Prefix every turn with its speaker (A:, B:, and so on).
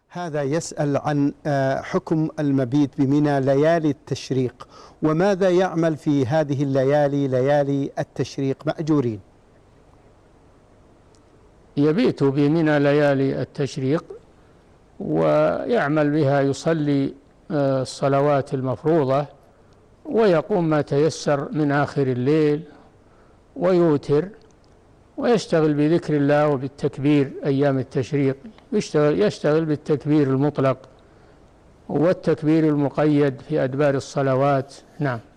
A: هذا يسأل عن حكم المبيت بمنى ليالي التشريق، وماذا يعمل في هذه الليالي ليالي التشريق مأجورين؟
B: يبيت بمنى ليالي التشريق ويعمل بها، يصلي الصلوات المفروضة ويقوم ما تيسر من آخر الليل ويوتر، ويشتغل بذكر الله وبالتكبير. أيام التشريق يشتغل بالتكبير المطلق والتكبير المقيد في أدبار الصلوات. نعم.